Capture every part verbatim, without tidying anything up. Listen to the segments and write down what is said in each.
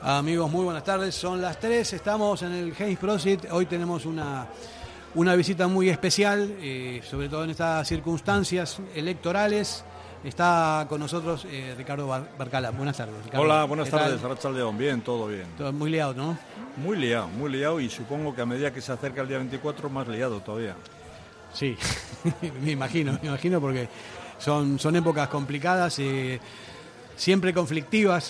Amigos, muy buenas tardes. Son las tres, estamos en el Heinz Prosit. Hoy tenemos una, una visita muy especial, eh, sobre todo en estas circunstancias electorales. Está con nosotros eh, Ricardo Barcala. Buenas tardes, Ricardo. Hola, buenas tardes, Arratsaldeon. Bien, todo bien. Todo muy liado, ¿no? Muy liado, muy liado, y supongo que a medida que se acerca el día veinticuatro, más liado todavía. Sí, me imagino, me imagino, porque son, son épocas complicadas, eh, siempre conflictivas,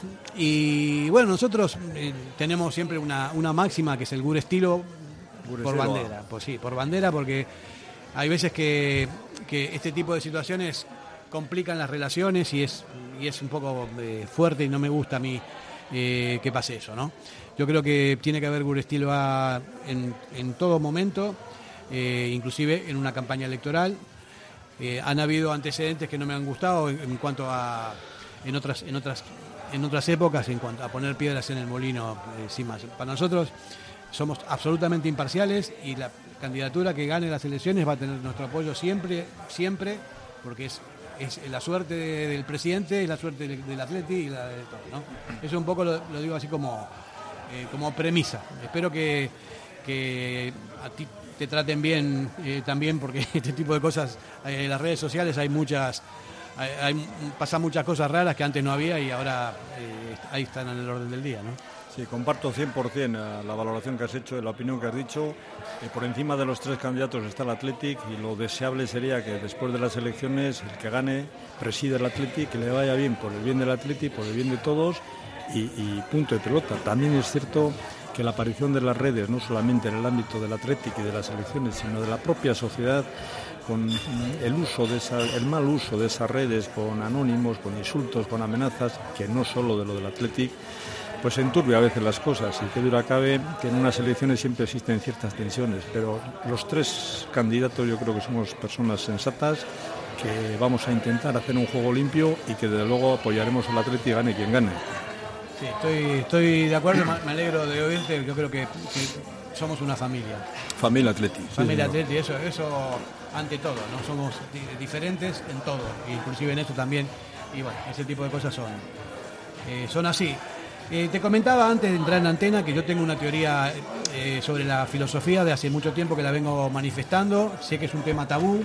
y bueno, nosotros eh, tenemos siempre una, una máxima que es el Gure estilo por bandera, pues sí, por bandera, porque hay veces que, que este tipo de situaciones complican las relaciones y es, y es un poco eh, fuerte, y no me gusta a mí eh, que pase eso, ¿no? Yo creo que tiene que haber Gure estilo en, en todo momento, eh, inclusive en una campaña electoral. Eh, han habido antecedentes que no me han gustado en, en cuanto a en otras en otras en otras épocas, en cuanto a poner piedras en el molino, eh, sin más. Para nosotros somos absolutamente imparciales, y la candidatura que gane las elecciones va a tener nuestro apoyo siempre, siempre, porque es es la suerte de, del presidente, es la suerte del, del Atleti y la de todo, ¿no? Eso un poco lo, lo digo así como eh, como premisa. Espero que, que a ti te traten bien eh, también, porque este tipo de cosas, eh, en las redes sociales hay muchas, hay, hay, pasan muchas cosas raras que antes no había, y ahora eh, ahí están en el orden del día, ¿no? Sí, comparto cien por ciento la valoración que has hecho, la opinión que has dicho. Eh, por encima de los tres candidatos está el Athletic, y lo deseable sería que después de las elecciones el que gane presida el Athletic, que le vaya bien por el bien del Athletic, por el bien de todos, y, y punto de pelota. También es cierto que la aparición de las redes, no solamente en el ámbito del Athletic y de las elecciones, sino de la propia sociedad, con el uso de esa, el mal uso de esas redes, con anónimos, con insultos, con amenazas, que no solo de lo del Athletic, pues enturbia a veces las cosas. Y qué dura cabe que en unas elecciones siempre existen ciertas tensiones, pero los tres candidatos yo creo que somos personas sensatas, que vamos a intentar hacer un juego limpio, y que desde luego apoyaremos al Athletic, gane quien gane. Sí, estoy, estoy de acuerdo, me alegro de oírte. Yo creo que, que somos una familia. Familia Athletic. Familia sí, Athletic, eso, eso ante todo, ¿no? Somos diferentes en todo, inclusive en esto también, y bueno, ese tipo de cosas son, eh, son así. Eh, te comentaba antes de entrar en antena que yo tengo una teoría eh, sobre la filosofía de hace mucho tiempo, que la vengo manifestando. Sé que es un tema tabú.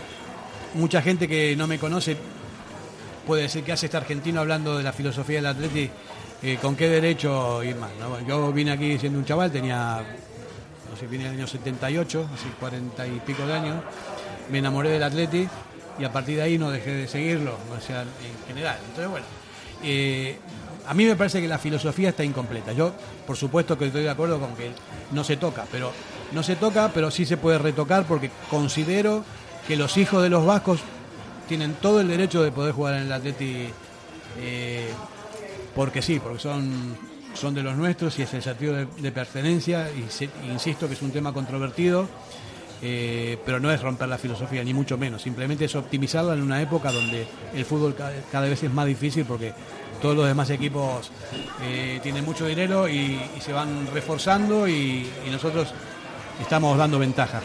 Mucha gente que no me conoce puede decir que hace este argentino hablando de la filosofía del Athletic, eh, con qué derecho ir más, ¿no? Yo vine aquí siendo un chaval, tenía, no sé, vine en el año setenta y ocho, así cuarenta y pico de años, me enamoré del Athletic, y a partir de ahí no dejé de seguirlo, o sea, en general. Entonces, bueno, eh, a mí me parece que la filosofía está incompleta. Yo, por supuesto que estoy de acuerdo con que no se toca, pero no se toca, pero sí se puede retocar, porque considero que los hijos de los vascos tienen todo el derecho de poder jugar en el Athletic, eh, porque sí, porque son, son de los nuestros, y es el sentido de, de pertenencia, y se, insisto que es un tema controvertido, eh, pero no es romper la filosofía, ni mucho menos. Simplemente es optimizarla en una época donde el fútbol cada, cada vez es más difícil, porque todos los demás equipos eh, tienen mucho dinero y, y se van reforzando, y, y nosotros estamos dando ventaja.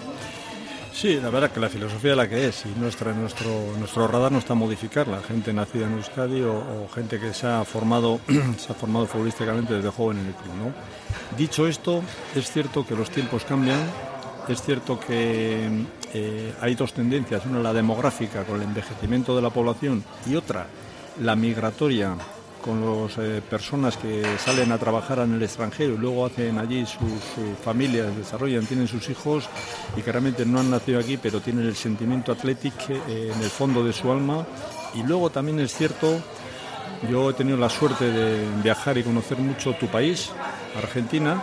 Sí, la verdad que la filosofía es la que es, y nuestra, nuestro, nuestro radar no está a modificarla. Gente nacida en Euskadi o, o gente que se ha formado se ha formado futbolísticamente desde joven en el club, ¿no? Dicho esto, es cierto que los tiempos cambian, es cierto que eh, hay dos tendencias, una la demográfica con el envejecimiento de la población, y otra la migratoria, con las eh, personas que salen a trabajar en el extranjero y luego hacen allí sus, sus familias, desarrollan, tienen sus hijos, y que realmente no han nacido aquí, pero tienen el sentimiento Athletic eh, en el fondo de su alma. Y luego también es cierto, yo he tenido la suerte de viajar y conocer mucho tu país, Argentina,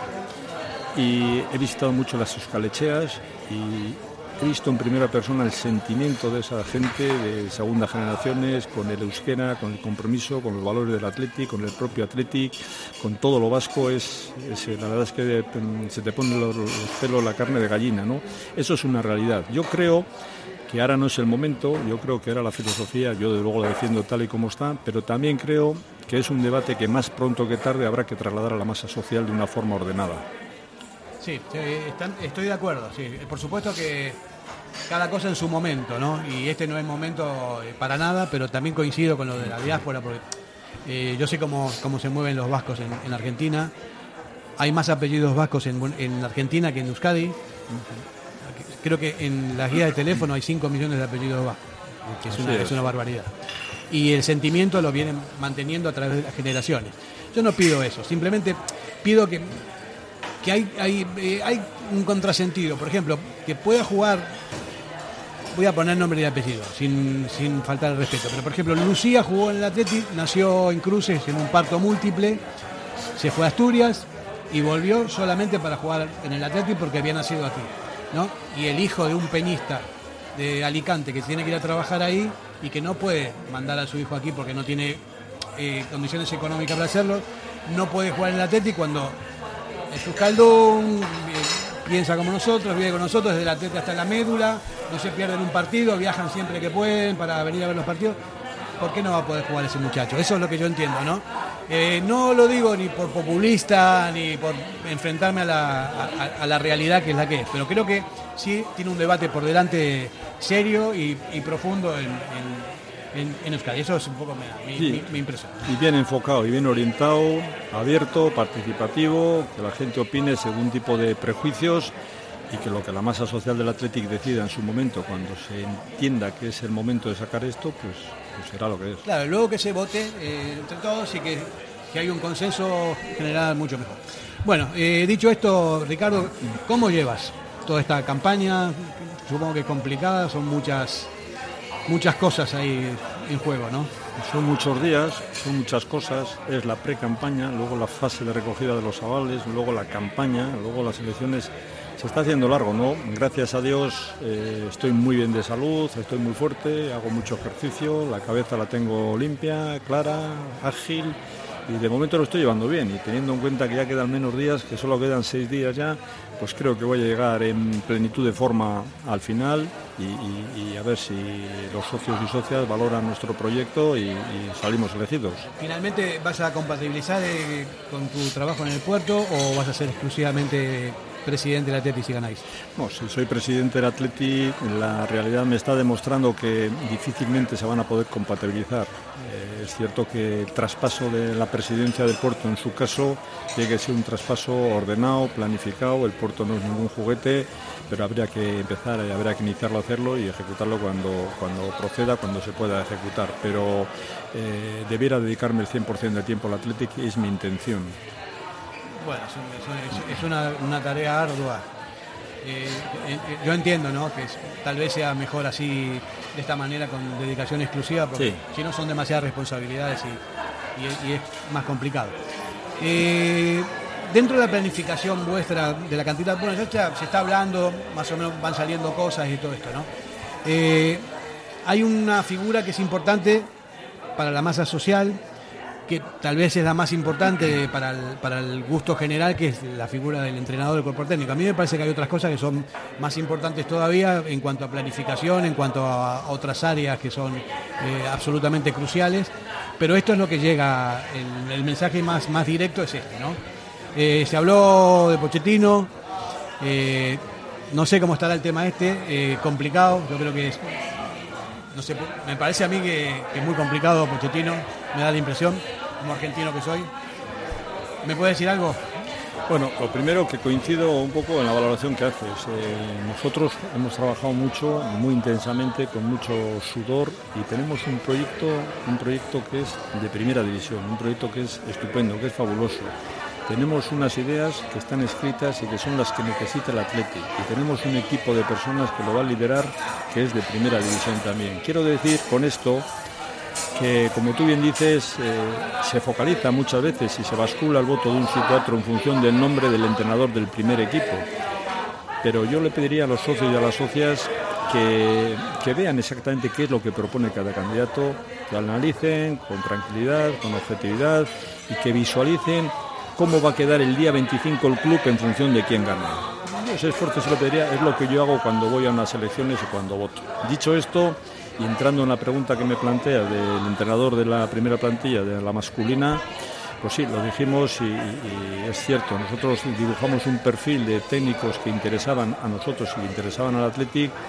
y he visitado mucho las Euskaltzaindias, y he visto en primera persona el sentimiento de esa gente de segunda generaciones, con el euskera, con el compromiso, con los valores del Athletic, con el propio Athletic, con todo lo vasco. Es, es la verdad es que se te ponen los, los pelos, la carne de gallina, ¿no? Eso es una realidad. Yo creo que ahora no es el momento, yo creo que ahora la filosofía, yo de luego la defiendo tal y como está, pero también creo que es un debate que más pronto que tarde habrá que trasladar a la masa social de una forma ordenada. Sí, estoy de acuerdo, sí. Por supuesto que cada cosa en su momento, ¿no? Y este no es momento para nada, pero también coincido con lo de la diáspora, porque Eh, yo sé cómo, cómo se mueven los vascos en, en Argentina. Hay más apellidos vascos en, en Argentina que en Euskadi. Creo que en las guías de teléfono hay cinco millones de apellidos vascos, que es una, es una barbaridad. Y el sentimiento lo vienen manteniendo a través de las generaciones. Yo no pido eso, simplemente pido que, que hay, hay, eh, hay un contrasentido. Por ejemplo, que pueda jugar, voy a poner nombre y apellido, sin, sin faltar el respeto, pero por ejemplo, Lucía jugó en el Athletic, nació en Cruces en un parto múltiple, se fue a Asturias y volvió solamente para jugar en el Athletic porque había nacido aquí, ¿no? Y el hijo de un peñista de Alicante que tiene que ir a trabajar ahí y que no puede mandar a su hijo aquí porque no tiene eh, condiciones económicas para hacerlo, no puede jugar en el Athletic cuando es Euskaldun, eh, piensa como nosotros, vive con nosotros desde la teta hasta la médula, no se pierden un partido, viajan siempre que pueden para venir a ver los partidos. ¿Por qué no va a poder jugar ese muchacho? Eso es lo que yo entiendo, ¿no? Eh, no lo digo ni por populista ni por enfrentarme a la, a, a la realidad que es la que es, pero creo que sí tiene un debate por delante serio y, y profundo en, en, en, en Euskadi. Eso es un poco mi, sí, mi, mi impresión. Y bien enfocado, y bien orientado, abierto, participativo, que la gente opine según tipo de prejuicios y que lo que la masa social del Athletic decida en su momento, cuando se entienda que es el momento de sacar esto, pues, pues será lo que es. Claro, luego que se vote eh, entre todos y que, que haya un consenso general mucho mejor. Bueno, eh, dicho esto, Ricardo, ¿cómo llevas toda esta campaña? Supongo que es complicada, son muchas, muchas cosas ahí en juego, ¿no? Son muchos días, son muchas cosas, es la pre-campaña, luego la fase de recogida de los avales, luego la campaña, luego las elecciones. Se está haciendo largo, ¿no? Gracias a Dios eh, estoy muy bien de salud, estoy muy fuerte, hago mucho ejercicio, la cabeza la tengo limpia, clara, ágil y de momento lo estoy llevando bien, y teniendo en cuenta que ya quedan menos días, que solo quedan seis días ya, pues creo que voy a llegar en plenitud de forma al final y, y, y a ver si los socios y socias valoran nuestro proyecto y, y salimos elegidos. ¿Finalmente vas a compatibilizar eh, con tu trabajo en el puerto o vas a ser exclusivamente presidente del Athletic si ganáis? No, si soy presidente del Athletic, la realidad me está demostrando que difícilmente se van a poder compatibilizar. Eh, es cierto que el traspaso de la presidencia del Puerto, en su caso, tiene que ser un traspaso ordenado, planificado. El Puerto no es ningún juguete, pero habría que empezar, habría que iniciarlo a hacerlo y ejecutarlo cuando, cuando proceda, cuando se pueda ejecutar. Pero eh, debiera dedicarme el cien por ciento del tiempo al Athletic, es mi intención. Bueno, es, es una, una tarea ardua. Eh, eh, yo entiendo, ¿no?, que es, tal vez sea mejor así, de esta manera, con dedicación exclusiva, porque sí, si no son demasiadas responsabilidades y, y, y es más complicado. Eh, dentro de la planificación vuestra de la cantidad, bueno, ya se está hablando, más o menos van saliendo cosas y todo esto, ¿no? Eh, hay una figura que es importante para la masa social, que tal vez es la más importante para el, para el gusto general, que es la figura del entrenador del cuerpo técnico. A mí me parece que hay otras cosas que son más importantes todavía en cuanto a planificación, en cuanto a otras áreas que son eh, absolutamente cruciales, pero esto es lo que llega, el, el mensaje más, más directo es este, ¿no? Eh, se habló de Pochettino, eh, no sé cómo estará el tema este, eh, complicado, yo creo que es, no sé, me parece a mí que, que es muy complicado Pochettino, me da la impresión, como argentino que soy. ¿Me puede decir algo? Bueno, lo primero, que coincido un poco en la valoración que haces. Eh, nosotros hemos trabajado mucho, muy intensamente, con mucho sudor, y tenemos un proyecto, un proyecto que es de primera división, un proyecto que es estupendo, que es fabuloso. Tenemos unas ideas que están escritas y que son las que necesita el Athletic, y tenemos un equipo de personas que lo va a liderar, que es de primera división también. Quiero decir con esto que, como tú bien dices, eh, se focaliza muchas veces y se bascula el voto de un sitio a otro en función del nombre del entrenador del primer equipo. Pero yo le pediría a los socios y a las socias que, que vean exactamente qué es lo que propone cada candidato, que analicen con tranquilidad, con objetividad, y que visualicen cómo va a quedar el día veinticinco el club en función de quién gana. Ese esfuerzo, se lo pediría, es lo que yo hago cuando voy a unas elecciones y cuando voto. Dicho esto, y entrando en la pregunta que me plantea del entrenador de la primera plantilla, de la masculina, pues sí, lo dijimos y, y, y es cierto, nosotros dibujamos un perfil de técnicos que interesaban a nosotros y que interesaban al Athletic,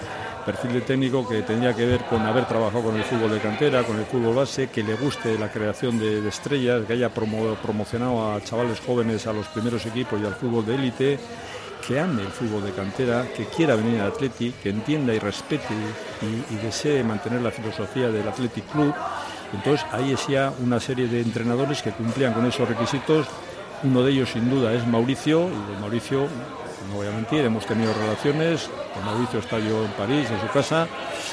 perfil de técnico que tendría que ver con haber trabajado con el fútbol de cantera, con el fútbol base, que le guste la creación de, de estrellas, que haya promo, promocionado a chavales jóvenes a los primeros equipos y al fútbol de élite, que ame el fútbol de cantera, que quiera venir al Athletic, que entienda y respete y, y desee mantener la filosofía del Athletic Club. Entonces ahí es ya una serie de entrenadores que cumplían con esos requisitos. Uno de ellos sin duda es Mauricio, y de Mauricio, no voy a mentir, hemos tenido relaciones, con Mauricio está yo en París, en su casa,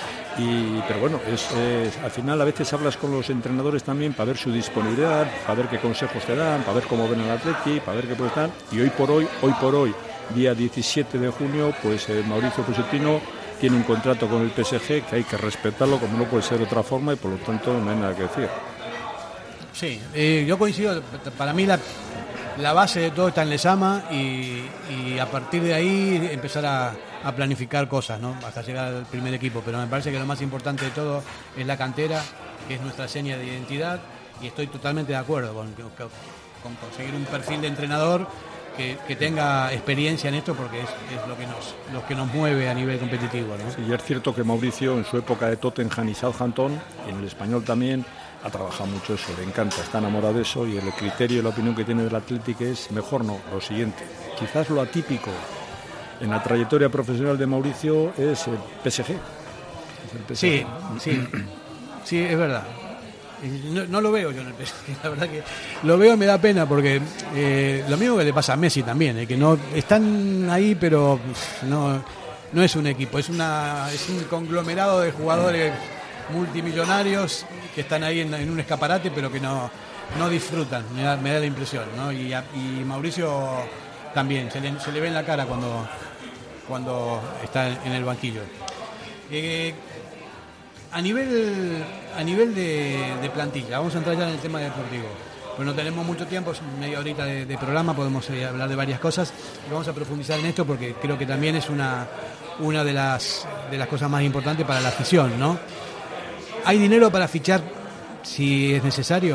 y, pero bueno, es, es, al final a veces hablas con los entrenadores también para ver su disponibilidad, para ver qué consejos te dan, para ver cómo ven al Athletic, para ver qué puede estar, y hoy por hoy, hoy por hoy, día diecisiete de junio, pues eh, Mauricio Pochettino tiene un contrato con el P S G que hay que respetarlo como no puede ser de otra forma y por lo tanto no hay nada que decir. Sí, eh, yo coincido, para mí la, la base de todo está en Lezama y, y a partir de ahí empezar a, a planificar cosas, ¿no? Hasta llegar al primer equipo, pero me parece que lo más importante de todo es la cantera, que es nuestra seña de identidad, y estoy totalmente de acuerdo con, con conseguir un perfil de entrenador Que, que tenga experiencia en esto porque es, es lo que nos lo que nos mueve a nivel competitivo, ¿no? Sí, y es cierto que Mauricio en su época de Tottenham y Southampton, y en el español también, ha trabajado mucho eso, le encanta, está enamorado de eso y el criterio y la opinión que tiene del Athletic es mejor no, lo siguiente. Quizás lo atípico en la trayectoria profesional de Mauricio es el P S G. Es el P S G. Sí, sí, sí, es verdad. No, no lo veo yo en el P S G, la verdad que lo veo y me da pena porque eh, lo mismo que le pasa a Messi también, eh, que no están ahí pero no, no es un equipo, es una es un conglomerado de jugadores multimillonarios que están ahí en, en un escaparate pero que no, no disfrutan, me da, me da la impresión, ¿no? Y, a, y Mauricio también, se le, se le ve en la cara cuando, cuando está en el banquillo. Eh, A nivel a nivel de, de plantilla, vamos a entrar ya en el tema deportivo. Pues no tenemos mucho tiempo, es media horita de, de programa, podemos eh, hablar de varias cosas y vamos a profundizar en esto porque creo que también es una una de las de las cosas más importantes para la afición, ¿no? ¿Hay dinero para fichar si es necesario?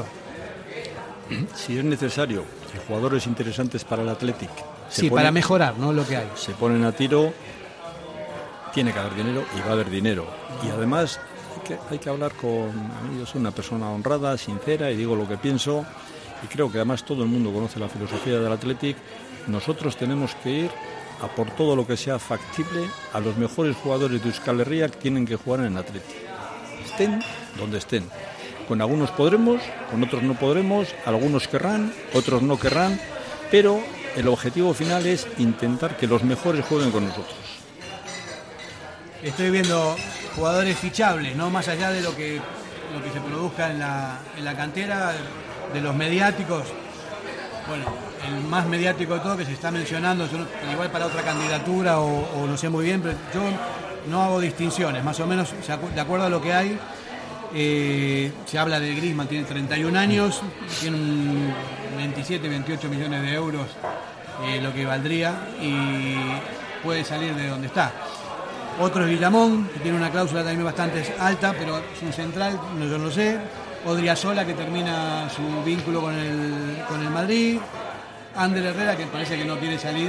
Si es necesario, hay jugadores interesantes para el Athletic. Sí, ponen, para mejorar, ¿no? Lo que hay. Se ponen a tiro, tiene que haber dinero y va a haber dinero. Y además que hay que hablar con... Yo soy una persona honrada, sincera y digo lo que pienso y creo que además todo el mundo conoce la filosofía del Athletic. Nosotros tenemos que ir a por todo lo que sea factible a los mejores jugadores de Euskal Herria que tienen que jugar en el Athletic. Estén donde estén. Con algunos podremos, con otros no podremos, algunos querrán, otros no querrán, pero el objetivo final es intentar que los mejores jueguen con nosotros. Estoy viendo jugadores fichables, no más allá de lo que lo que se produzca en la, en la cantera, de los mediáticos. Bueno, el más mediático de todo que se está mencionando, yo no, igual para otra candidatura o, o no sé muy bien, pero yo no hago distinciones, más o menos de acuerdo a lo que hay. Eh, se habla de Griezmann, tiene treinta y un años, tiene un veintisiete, veintiocho millones de euros, eh, lo que valdría, y puede salir de donde está. Otro es Villamón, que tiene una cláusula también bastante alta, pero es un central, no, yo no lo sé. Odriozola, que termina su vínculo con el, con el Madrid. Ander Herrera, que parece que no quiere salir.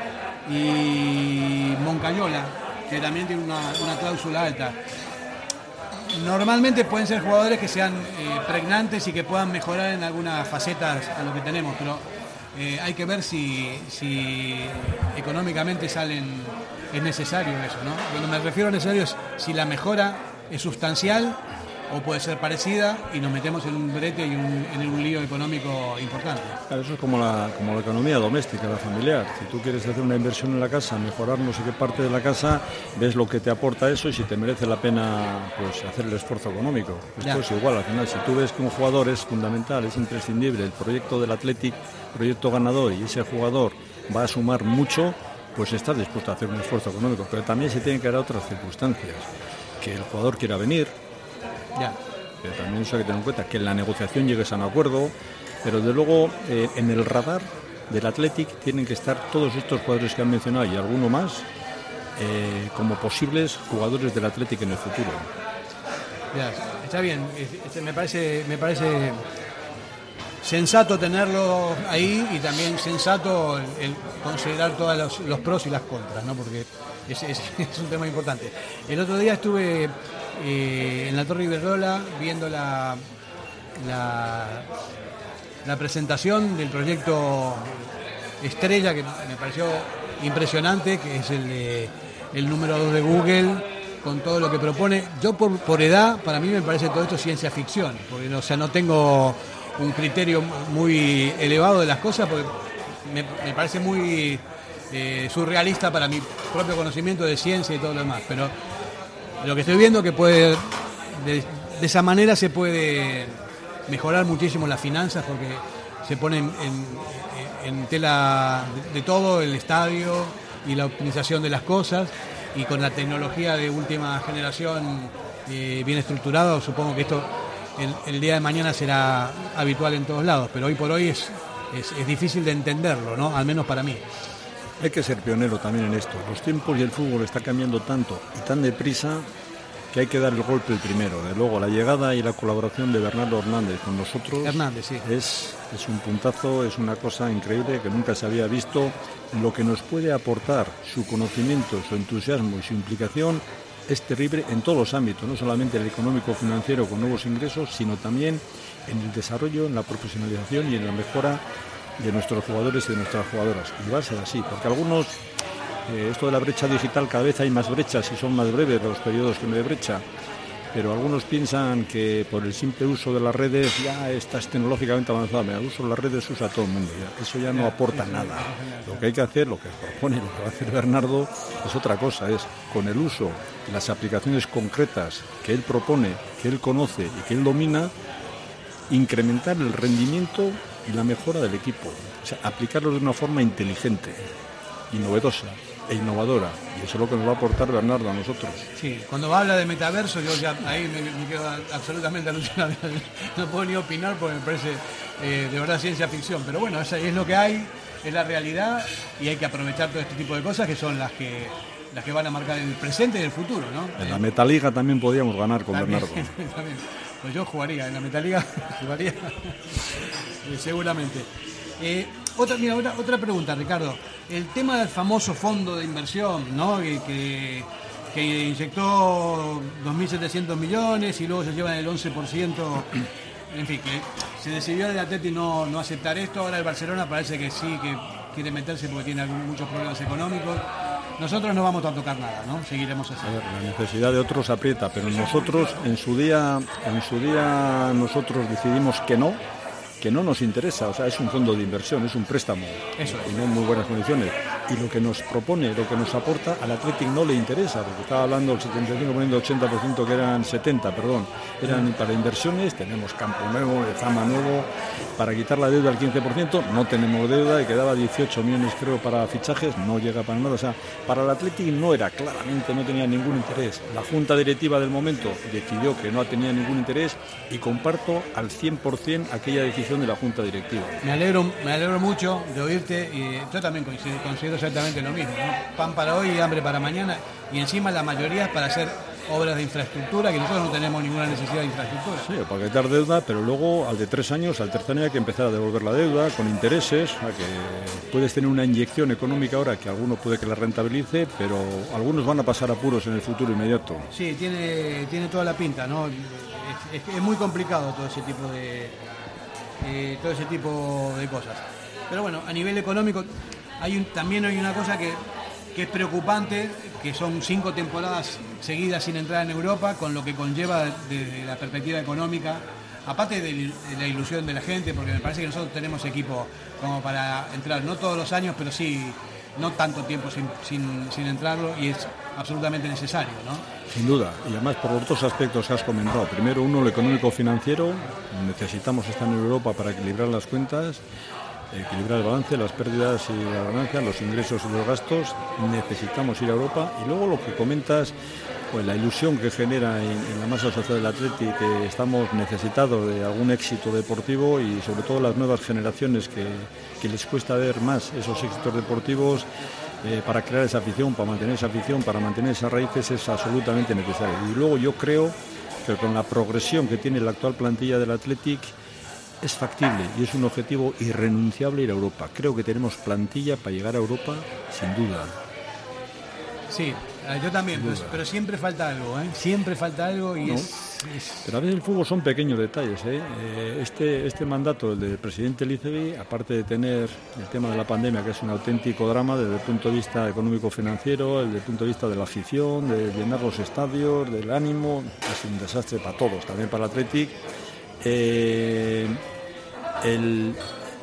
Y Moncayola, que también tiene una, una cláusula alta. Normalmente pueden ser jugadores que sean eh, pregnantes y que puedan mejorar en algunas facetas a lo que tenemos, pero eh, hay que ver si, si económicamente salen... Es necesario eso, ¿no? Cuando me refiero a necesario es si la mejora es sustancial o puede ser parecida y nos metemos en un brete y un, en un lío económico importante. Claro, eso es como la, como la economía doméstica, la familiar. Si tú quieres hacer una inversión en la casa, mejorar no sé qué parte de la casa, ves lo que te aporta eso y si te merece la pena pues hacer el esfuerzo económico. Esto ya. Es igual, al final, si tú ves que un jugador es fundamental, es imprescindible, el proyecto del Athletic, proyecto ganador y ese jugador va a sumar mucho, pues está dispuesto a hacer un esfuerzo económico, pero también se tienen que dar otras circunstancias, que el jugador quiera venir, ya. Pero también eso hay que tener en cuenta, que en la negociación llegues a un acuerdo, pero de luego eh, en el radar del Athletic tienen que estar todos estos jugadores que han mencionado y alguno más eh, como posibles jugadores del Athletic en el futuro. Ya, está bien, este, me parece, me parece sensato tenerlo ahí y también sensato el, el considerar todos los, los pros y las contras, ¿no? Porque es, es, es un tema importante. El otro día estuve eh, en la Torre Iberdrola viendo la, la, la presentación del proyecto Estrella, que me pareció impresionante, que es el, de, el número dos de Google, con todo lo que propone. Yo por, por edad, para mí me parece todo esto ciencia ficción, porque o sea, no tengo un criterio muy elevado de las cosas, porque me, me parece muy eh, surrealista para mi propio conocimiento de ciencia y todo lo demás. Pero lo que estoy viendo que puede, de, de esa manera se puede mejorar muchísimo las finanzas, porque se pone en, en, en tela de, de todo el estadio y la optimización de las cosas, y con la tecnología de última generación eh, bien estructurada, supongo que esto el, el día de mañana será habitual en todos lados, pero hoy por hoy es, es, es difícil de entenderlo, ¿no? Al menos para mí. Hay que ser pionero también en esto. Los tiempos y el fútbol está cambiando tanto y tan deprisa que hay que dar el golpe el primero. De luego, la llegada y la colaboración de Bernardo Hernández con nosotros Hernández, sí. es, es un puntazo, es una cosa increíble que nunca se había visto. Lo que nos puede aportar su conocimiento, su entusiasmo y su implicación es terrible en todos los ámbitos, no solamente el económico financiero con nuevos ingresos, sino también en el desarrollo, en la profesionalización y en la mejora de nuestros jugadores y de nuestras jugadoras. Y va a ser así, porque algunos, eh, esto de la brecha digital, cada vez hay más brechas y son más breves los periodos que no de brecha, pero algunos piensan que por el simple uso de las redes ya estás tecnológicamente avanzado. El uso de las redes usa todo el mundo, ya. Eso ya no aporta nada. Lo que hay que hacer, lo que propone, lo que va a hacer Bernardo, es otra cosa, es con el uso y las aplicaciones concretas que él propone, que él conoce y que él domina, incrementar el rendimiento y la mejora del equipo. O sea, aplicarlo de una forma inteligente y novedosa e innovadora, y eso es lo que nos va a aportar Bernardo a nosotros. Sí, cuando habla de metaverso yo ya ahí me, me quedo absolutamente alucinado, no puedo ni opinar porque me parece eh, de verdad ciencia ficción, pero bueno, esa es lo que hay, es la realidad, y hay que aprovechar todo este tipo de cosas que son las que las que van a marcar el presente y el futuro, ¿no? En la Metaliga también podíamos ganar con también, Bernardo. También. Pues yo jugaría, en la Metaliga jugaría seguramente. Eh, otra, mira, otra, otra pregunta, Ricardo. El tema del famoso fondo de inversión, ¿no? Que, que, que inyectó dos mil setecientos millones y luego se llevan el once por ciento. En fin, que se decidió el Atleti no, no aceptar esto. Ahora el Barcelona parece que sí, que quiere meterse porque tiene algún, muchos problemas económicos. Nosotros no vamos a tocar nada, ¿no? Seguiremos así. A ver, la necesidad de otros aprieta, pero nosotros en su día, en su día nosotros decidimos que no, que no nos interesa, o sea, es un fondo de inversión, es un préstamo, eso es. Y no en muy buenas condiciones. Y lo que nos propone, lo que nos aporta, al Athletic no le interesa, porque estaba hablando del setenta y cinco por ciento, ochenta por ciento, que eran setenta, perdón, eran para inversiones. Tenemos campo nuevo, Lezama nuevo, para quitar la deuda al quince por ciento, no tenemos deuda, y quedaba dieciocho millones creo para fichajes, no llega para nada, o sea, para el Athletic no era, claramente no tenía ningún interés. La junta directiva del momento decidió que no tenía ningún interés, y comparto al cien por ciento aquella decisión de la junta directiva. Me alegro, me alegro mucho de oírte, y yo también coincido, considero exactamente lo mismo, ¿no? Pan para hoy y hambre para mañana, y encima la mayoría es para hacer obras de infraestructura, que nosotros no tenemos ninguna necesidad de infraestructura. Sí, para quitar deuda, pero luego al de tres años, al tercer año hay que empezar a devolver la deuda con intereses, o sea que puedes tener una inyección económica ahora que alguno puede que la rentabilice, pero algunos van a pasar apuros en el futuro inmediato. Sí, tiene, tiene toda la pinta, ¿no? Es, es, es muy complicado todo ese tipo de eh, todo ese tipo de cosas. Pero bueno, a nivel económico hay un, también hay una cosa que, que es preocupante, que son cinco temporadas seguidas sin entrar en Europa, con lo que conlleva desde la perspectiva económica, aparte de, de la ilusión de la gente, porque me parece que nosotros tenemos equipo como para entrar, no todos los años, pero sí, no tanto tiempo sin, sin, sin entrarlo, y es absolutamente necesario, ¿no? Sin duda, y además por los dos aspectos que has comentado. Primero, uno, lo económico-financiero. Necesitamos estar en Europa para equilibrar las cuentas, equilibrar el balance, las pérdidas y las ganancias, los ingresos y los gastos. Necesitamos ir a Europa. Y luego lo que comentas, pues la ilusión que genera en, en la masa social del Atleti, que estamos necesitados de algún éxito deportivo, y sobre todo las nuevas generaciones que, que les cuesta ver más esos éxitos deportivos. Eh, para crear esa afición, para mantener esa afición, para mantener esas raíces, es absolutamente necesario. Y luego yo creo que con la progresión que tiene la actual plantilla del Athletic es factible y es un objetivo irrenunciable ir a Europa. Creo que tenemos plantilla para llegar a Europa sin duda. Sí, yo también, pero, pero siempre falta algo, ¿eh? Siempre falta algo y no. es, es... Pero a veces el fútbol son pequeños detalles, ¿eh? Eh, este, este mandato, el del presidente Elizegui, aparte de tener el tema de la pandemia, que es un auténtico drama desde el punto de vista económico-financiero, desde el punto de vista de la afición, de llenar los estadios, del ánimo, es un desastre para todos, también para el Athletic. Eh, el...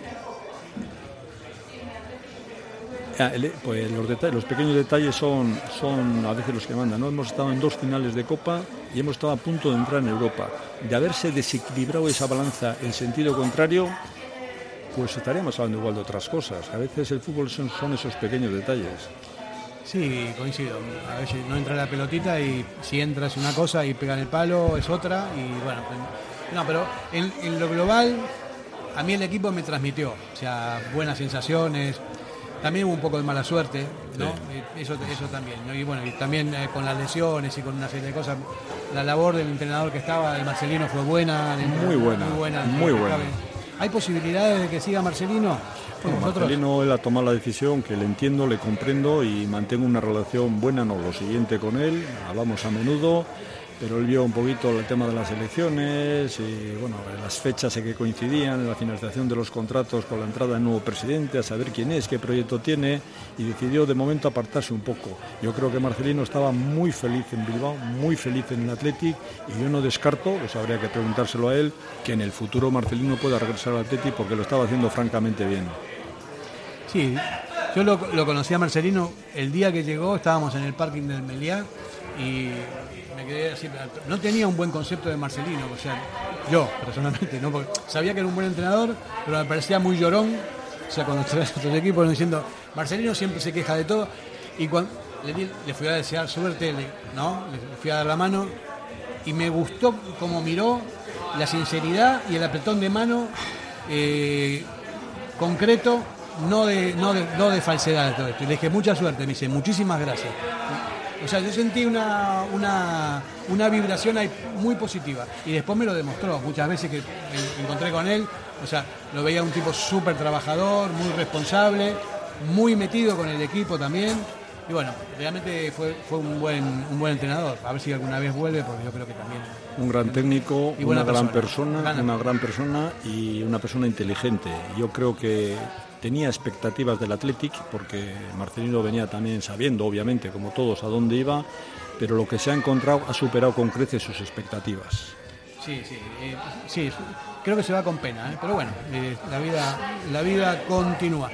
Ah, el, pues los, detalles, los pequeños detalles son, son a veces los que mandan, ¿no? Hemos estado en dos finales de Copa y hemos estado a punto de entrar en Europa. De haberse desequilibrado esa balanza en sentido contrario, pues estaríamos hablando igual de otras cosas. A veces el fútbol son, son esos pequeños detalles. Sí, coincido. A veces no entra la pelotita y si entra es una cosa y pegan el palo es otra. Y bueno, no, pero en, en lo global a mí el equipo me transmitió, o sea, buenas sensaciones. También hubo un poco de mala suerte, ¿no? Sí. Eso, eso también, ¿no? Y bueno, y también eh, con las lesiones y con una serie de cosas, la labor del entrenador que estaba, de Marcelino, fue buena. Muy buena, muy buena. Muy buena. ¿Hay posibilidades de que siga Marcelino? Bueno, Marcelino, él ha tomado la decisión, que le entiendo, le comprendo y mantengo una relación buena, no, lo siguiente con él, hablamos a menudo. Pero él vio un poquito el tema de las elecciones y bueno, las fechas en que coincidían, la finalización de los contratos con la entrada del nuevo presidente, a saber quién es, qué proyecto tiene, y decidió de momento apartarse un poco. Yo creo que Marcelino estaba muy feliz en Bilbao, muy feliz en el Athletic, y yo no descarto, pues habría que preguntárselo a él, que en el futuro Marcelino pueda regresar al Athletic porque lo estaba haciendo francamente bien. Sí, yo lo, lo conocí a Marcelino el día que llegó, estábamos en el parking del Meliá y me quedé así, no tenía un buen concepto de Marcelino, o sea, yo personalmente, ¿no? Porque sabía que era un buen entrenador, pero me parecía muy llorón, o sea, cuando traes a otros equipos diciendo, Marcelino siempre se queja de todo, y cuando le, di, le fui a desear suerte, le, ¿no? Le fui a dar la mano, y me gustó como miró la sinceridad y el apretón de mano eh, concreto, no de, no, de, no de falsedad de todo esto. Y le dije, mucha suerte, me dice, muchísimas gracias. O sea, yo sentí una, una, una vibración ahí muy positiva. Y después me lo demostró. Muchas veces que me encontré con él, o sea, lo veía un tipo súper trabajador, muy responsable, muy metido con el equipo también. Y bueno, realmente fue, fue un buen un buen entrenador. A ver si alguna vez vuelve, porque yo creo que también... Un gran técnico, una gran persona, persona una gran persona y una persona inteligente. Yo creo que tenía expectativas del Athletic, porque Marcelino venía también sabiendo, obviamente, como todos, a dónde iba, pero lo que se ha encontrado ha superado con creces sus expectativas. Sí, sí, eh, sí, creo que se va con pena, ¿eh? Pero bueno, eh, la vida, la vida continúa.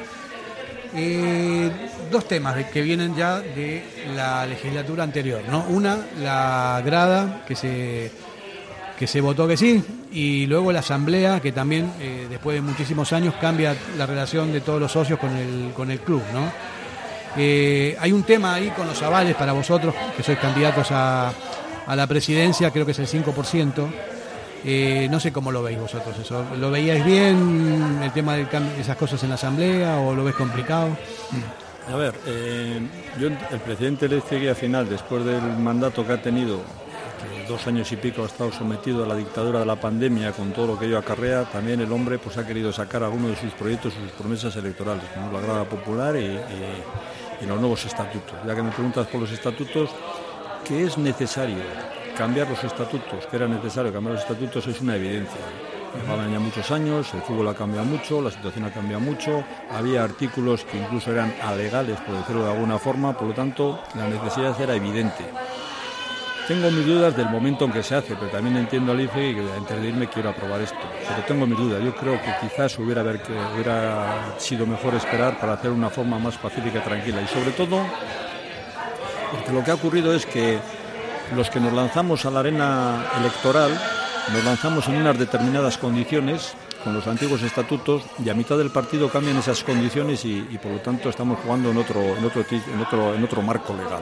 Eh, dos temas que vienen ya de la legislatura anterior, ¿no? Una, la grada que se que se votó que sí, y luego la asamblea que también eh, después de muchísimos años cambia la relación de todos los socios con el con el club, ¿no? Eh, hay un tema ahí con los avales para vosotros que sois candidatos a, a la presidencia, creo que es el cinco por ciento. Eh, no sé cómo lo veis vosotros eso. ¿Lo veíais bien el tema de esas cosas en la asamblea o lo ves complicado? A ver, eh, yo el presidente Elizegui al final, después del mandato que ha tenido, que dos años y pico ha estado sometido a la dictadura de la pandemia con todo lo que ello acarrea, también el hombre pues ha querido sacar algunos de sus proyectos, sus promesas electorales, como la grada popular y, y, y los nuevos estatutos. Ya que me preguntas por los estatutos, ¿qué es necesario? Cambiar los estatutos, que era necesario cambiar los estatutos, es una evidencia. Llevaban ya muchos años, el fútbol ha cambiado mucho, la situación ha cambiado mucho, había artículos que incluso eran alegales, por decirlo de alguna forma, por lo tanto, la necesidad era evidente. Tengo mis dudas del momento en que se hace, pero también entiendo al I F E que antes de irme quiero aprobar esto. Pero tengo mis dudas, yo creo que quizás hubiera, haber, que hubiera sido mejor esperar para hacer una forma más pacífica y tranquila. Y sobre todo, porque lo que ha ocurrido es que los que nos lanzamos a la arena electoral, nos lanzamos en unas determinadas condiciones con los antiguos estatutos y a mitad del partido cambian esas condiciones y, y por lo tanto estamos jugando en otro, en otro, en otro, en otro marco legal.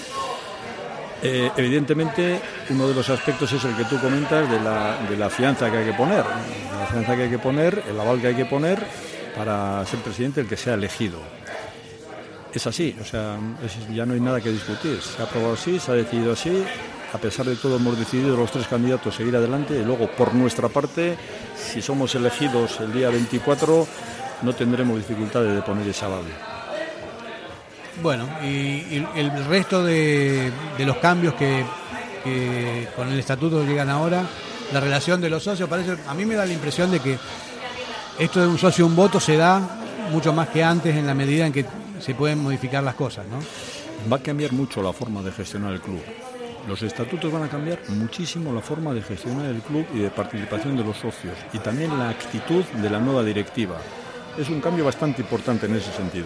Eh, evidentemente, uno de los aspectos es el que tú comentas de la, de la fianza que hay que poner, la fianza que hay que poner, el aval que hay que poner para ser presidente el que sea elegido. Es así, o sea, es, ya no hay nada que discutir. Se ha aprobado así, se ha decidido así. A pesar de todo, hemos decidido los tres candidatos seguir adelante. Y luego, por nuestra parte, si somos elegidos el día veinticuatro, no tendremos dificultades de poner ese aval. Bueno, y, y el resto de, de los cambios que, que con el estatuto llegan ahora, la relación de los socios, parece, a mí me da la impresión de que esto de un socio un voto se da mucho más que antes en la medida en que se pueden modificar las cosas, ¿no? Va a cambiar mucho la forma de gestionar el club. Los estatutos van a cambiar muchísimo la forma de gestionar el club y de participación de los socios, y también la actitud de la nueva directiva. Es un cambio bastante importante en ese sentido.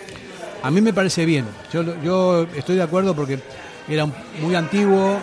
A mí me parece bien. Yo, yo estoy de acuerdo porque era muy antiguo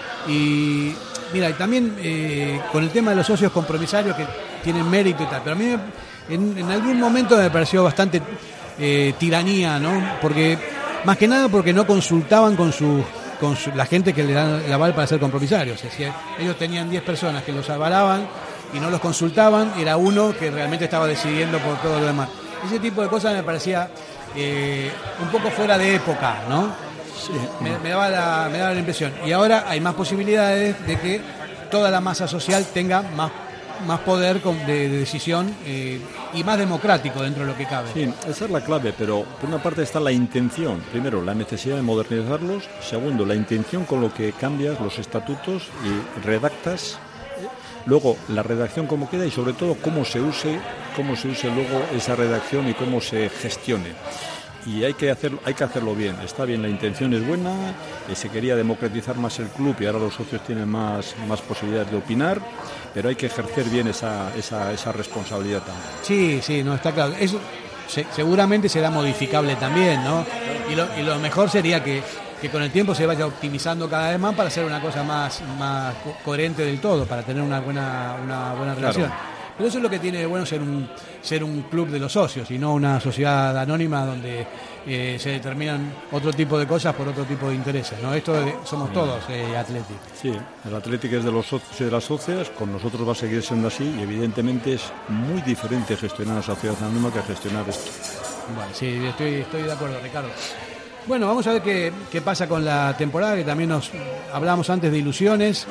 y, mira, y también eh, con el tema de los socios compromisarios que tienen mérito y tal, pero a mí en, en algún momento me pareció bastante eh, tiranía, ¿no? Porque, más que nada porque no consultaban con sus con su, la gente que le dan el aval para ser compromisarios. Es decir, ellos tenían diez personas que los avalaban y no los consultaban, era uno que realmente estaba decidiendo por todo lo demás. Ese tipo de cosas me parecía eh, un poco fuera de época, ¿no? Sí. Me, me, daba la, me daba la impresión. Y ahora hay más posibilidades de que toda la masa social tenga más, más poder de, de decisión eh, y más democrático dentro de lo que cabe. Sí, esa es la clave, pero por una parte está la intención. Primero, la necesidad de modernizarlos. Segundo, la intención con lo que cambias los estatutos y redactas. Luego, la redacción cómo queda y sobre todo cómo se use, cómo se use luego esa redacción y cómo se gestione. Y hay que hacerlo, hay que hacerlo bien. Está bien, la intención es buena, eh, se quería democratizar más el club y ahora los socios tienen más, más posibilidades de opinar, pero hay que ejercer bien esa, esa, esa responsabilidad también. Sí, sí, no, está claro. Eso se, seguramente será modificable también, ¿no? Y lo, y lo mejor sería que, que con el tiempo se vaya optimizando cada vez más para hacer una cosa más, más co- coherente del todo, para tener una buena, una buena relación. Claro. Pero eso es lo que tiene de bueno ser un ser un club de los socios y no una sociedad anónima donde eh, se determinan otro tipo de cosas por otro tipo de intereses, ¿no? Esto de, somos todos eh, Athletic. Sí, el Athletic es de los socios y de las socias, con nosotros va a seguir siendo así y evidentemente es muy diferente gestionar una sociedad anónima que gestionar esto. Vale, sí, estoy, estoy de acuerdo, Ricardo. Bueno, vamos a ver qué, qué pasa con la temporada, que también nos hablamos antes de ilusiones.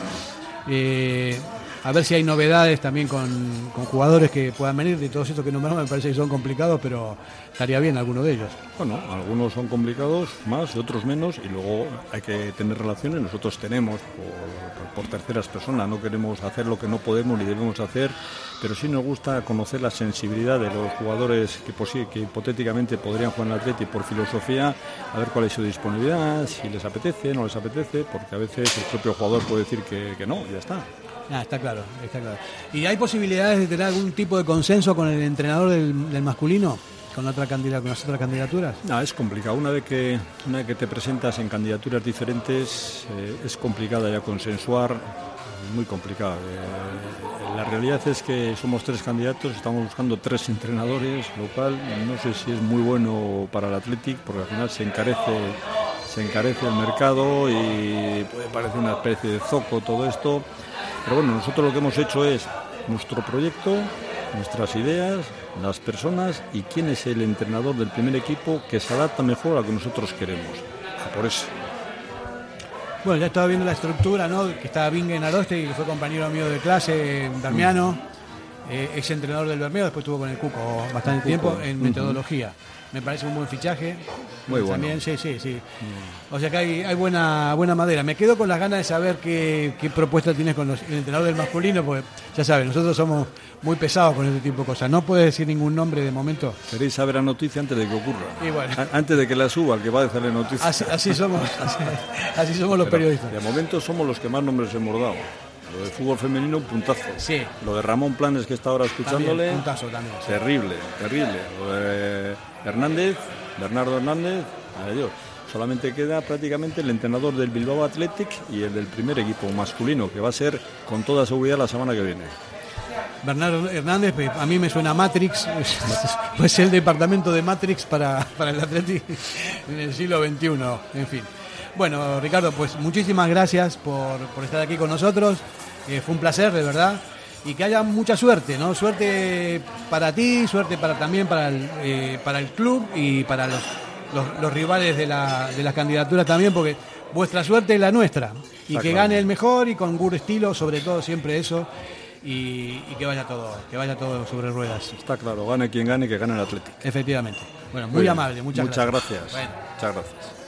Eh, a ver si hay novedades también con, con jugadores que puedan venir. De todos estos que nombramos me parece que son complicados, pero estaría bien alguno de ellos. Bueno, algunos son complicados más y otros menos, y luego hay que tener relaciones. Nosotros tenemos por, por terceras personas, no queremos hacer lo que no podemos ni debemos hacer, pero sí nos gusta conocer la sensibilidad de los jugadores que, posi- que hipotéticamente podrían jugar en el Atleti por filosofía, a ver cuál es su disponibilidad, si les apetece, no les apetece, porque a veces el propio jugador puede decir que, que no, y ya está. Ah, está claro, está claro. ¿Y hay posibilidades de tener algún tipo de consenso con el entrenador del, del masculino? ¿Con, otra candidata, con las otras candidaturas? No, es complicado. Una vez que, una vez que te presentas en candidaturas diferentes, eh, es complicada ya consensuar, muy complicado. Eh, la realidad es que somos tres candidatos, estamos buscando tres entrenadores, lo cual no sé si es muy bueno para el Athletic, porque al final se encarece, se encarece el mercado y puede parecer una especie de zoco todo esto. Pero bueno, nosotros lo que hemos hecho es nuestro proyecto, nuestras ideas, las personas y quién es el entrenador del primer equipo que se adapta mejor a lo que nosotros queremos. Por eso. Bueno, ya estaba viendo la estructura, ¿no? Que estaba Bingen Aroste, que fue compañero mío de clase, Darmiano, eh, ex entrenador del Bermeo, después estuvo con el Cuco bastante el Cuco. tiempo en metodología. Me parece un buen fichaje. Muy bueno. También, sí, sí, sí. Mm. O sea que hay, hay buena buena madera. Me quedo con las ganas de saber qué, qué propuesta tienes con los, el entrenador del masculino, porque ya sabes, nosotros somos muy pesados con este tipo de cosas. No puedes decir ningún nombre de momento. Queréis saber la noticia antes de que ocurra. Y bueno. A- antes de que la suba, el que va a hacerle noticia. Así, así somos, así, así somos los Pero periodistas. de momento somos los que más nombres hemos dado. Lo de fútbol femenino, un puntazo. Sí. Lo de Ramón Planes, que está ahora escuchándole, También, puntazo también. Sí. terrible, terrible. Lo de Hernández, Bernardo Hernández, adiós. Solamente queda prácticamente el entrenador del Bilbao Athletic y el del primer equipo masculino, que va a ser con toda seguridad la semana que viene. Bernardo Hernández, a mí me suena Matrix, pues el departamento de Matrix para, para el Athletic en el siglo veintiuno, en fin. Bueno, Ricardo, pues muchísimas gracias por, por estar aquí con nosotros, eh, fue un placer, de verdad, y que haya mucha suerte, ¿no? Suerte para ti, suerte para también para el, eh, para el club y para los, los, los rivales de, la, de las candidaturas también, porque vuestra suerte es la nuestra, y Está que claro. gane el mejor y con buen estilo, sobre todo siempre eso. y, y que vaya todo, que vaya todo sobre ruedas. Está claro, gane quien gane, que gane el Athletic. Efectivamente. Bueno, muy, muy amable, muchas, muchas gracias. gracias. Bueno. Muchas gracias.